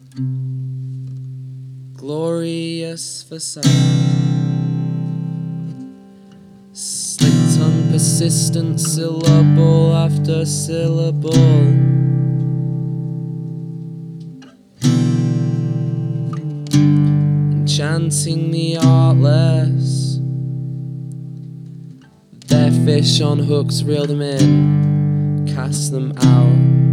glorious facade, slick tongue, persistent syllable after syllable, enchanting the artless. Their fish on hooks reel them in, cast them out.